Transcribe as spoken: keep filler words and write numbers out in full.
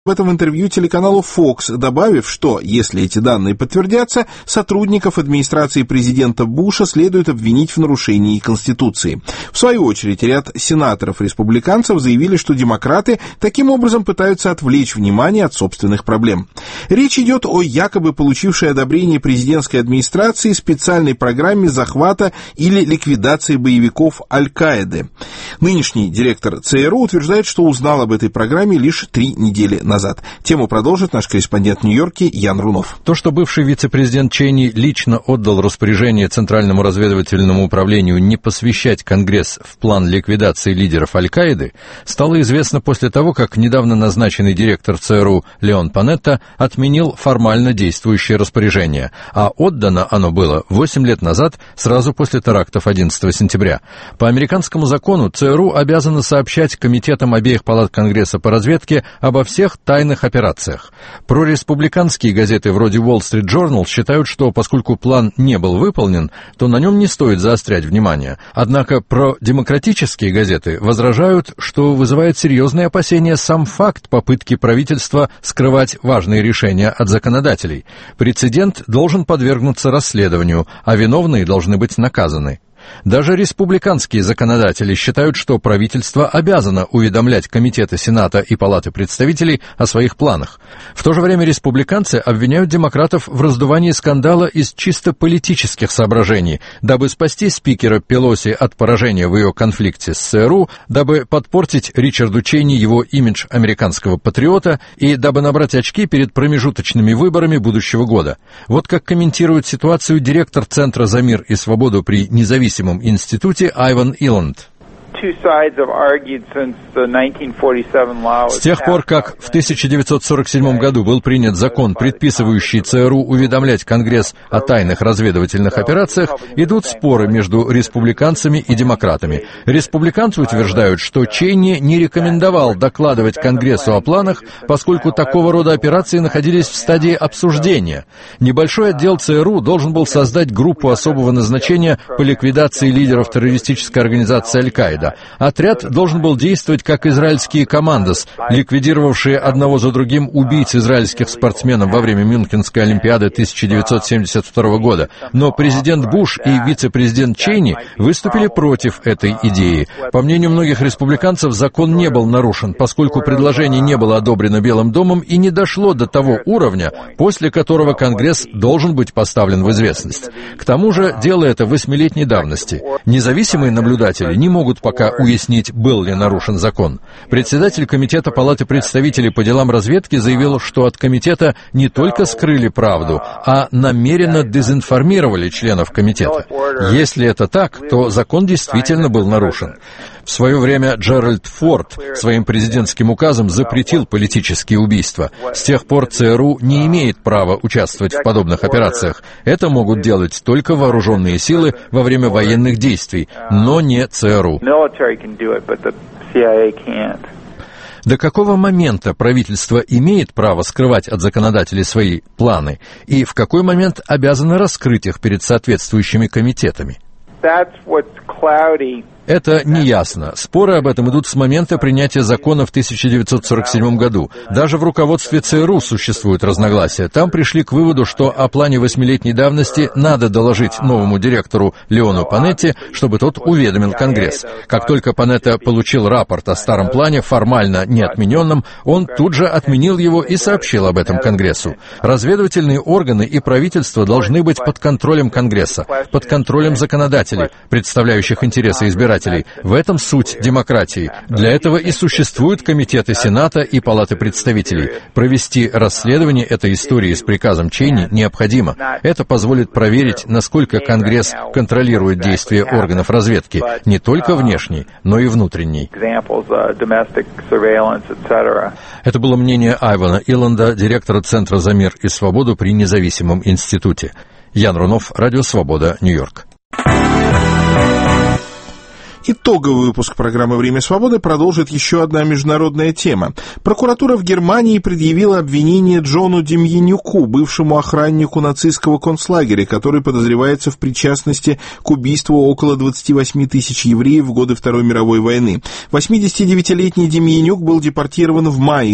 в этом интервью телеканалу Fox, добавив, что, если эти данные подтвердятся, сотрудников администрации президента Буша следует обвинить в нарушении Конституции. В свою очередь, ряд сенаторов-республиканцев заявили, что демократы таким образом пытаются отвлечь внимание от собственных проблем. Речь идет о якобы получившей одобрение президентской администрации специальной программе захвата или ликвидации боевиков Аль-Каиды. Нынешний директор ЦРУ утверждает, что узнал об этой программе лишь три недели назад. назад. Тему продолжит наш корреспондент в Нью-Йорке Ян Рунов. То, что бывший вице-президент Чейни лично отдал распоряжение Центральному разведывательному управлению не посвящать Конгресс в план ликвидации лидеров Аль-Каиды, стало известно после того, как недавно назначенный директор ЦРУ Леон Панетта отменил формально действующее распоряжение, а отдано оно было восемь лет назад, сразу после терактов одиннадцатого сентября. По американскому закону ЦРУ обязано сообщать комитетам обеих палат Конгресса по разведке обо всех тайных операциях. Прореспубликанские газеты вроде Wall Street Journal считают, что поскольку план не был выполнен, то на нем не стоит заострять внимание. Однако продемократические газеты возражают, что вызывает серьезные опасения сам факт попытки правительства скрывать важные решения от законодателей. Прецедент должен подвергнуться расследованию, а виновные должны быть наказаны. Даже республиканские законодатели считают, что правительство обязано уведомлять комитеты Сената и Палаты представителей о своих планах. В то же время республиканцы обвиняют демократов в раздувании скандала из чисто политических соображений, дабы спасти спикера Пелоси от поражения в ее конфликте с ЦРУ, дабы подпортить Ричарду Чейни его имидж американского патриота и дабы набрать очки перед промежуточными выборами будущего года. Вот как комментирует ситуацию директор Центра за мир и свободу при независимом институте Айван Иланд. С тех пор, как в тысяча девятьсот сорок седьмом году был принят закон, предписывающий ЦРУ уведомлять Конгресс о тайных разведывательных операциях, идут споры между республиканцами и демократами. Республиканцы утверждают, что Чейни не рекомендовал докладывать Конгрессу о планах, поскольку такого рода операции находились в стадии обсуждения. Небольшой отдел ЦРУ должен был создать группу особого назначения по ликвидации лидеров террористической организации Аль-Каида. Отряд должен был действовать как израильские командос, ликвидировавшие одного за другим убийц израильских спортсменов во время Мюнхенской Олимпиады тысяча девятьсот семьдесят второго года. Но президент Буш и вице-президент Чейни выступили против этой идеи. По мнению многих республиканцев, закон не был нарушен, поскольку предложение не было одобрено Белым домом и не дошло до того уровня, после которого Конгресс должен быть поставлен в известность. К тому же, дело это восьмилетней давности. Независимые наблюдатели не могут пока уяснить, был ли нарушен закон. Председатель Комитета Палаты представителей по делам разведки заявил, что от комитета не только скрыли правду, а намеренно дезинформировали членов комитета. Если это так, то закон действительно был нарушен. В свое время Джеральд Форд своим президентским указом запретил политические убийства. С тех пор ЦРУ не имеет права участвовать в подобных операциях. Это могут делать только вооруженные силы во время военных действий, но не ЦРУ. До какого момента правительство имеет право скрывать от законодателей свои планы, и в какой момент обязано раскрыть их перед соответствующими комитетами? Это неясно. Споры об этом идут с момента принятия закона в тысяча девятьсот сорок седьмом году. Даже в руководстве ЦРУ существуют разногласия. Там пришли к выводу, что о плане восьмилетней давности надо доложить новому директору Леону Панетти, чтобы тот уведомил Конгресс. Как только Панетта получил рапорт о старом плане, формально не отмененном, он тут же отменил его и сообщил об этом Конгрессу. Разведывательные органы и правительство должны быть под контролем Конгресса, под контролем законодателей, представляющих интересы избирателей. В этом суть демократии. Для этого и существуют комитеты Сената и Палаты представителей. Провести расследование этой истории с приказом Чейни необходимо. Это позволит проверить, насколько Конгресс контролирует действия органов разведки, не только внешней, но и внутренней. Это было мнение Айвана Иланда, директора Центра за мир и свободу при независимом институте. Ян Рунов, Радио Свобода, Нью-Йорк. Итоговый выпуск программы «Время свободы» продолжит еще одна международная тема. Прокуратура в Германии предъявила обвинение Джону Демьянюку, бывшему охраннику нацистского концлагеря, который подозревается в причастности к убийству около двадцати восьми тысяч евреев в годы Второй мировой войны. восьмидесятидевятилетний Демьянюк был депортирован в мае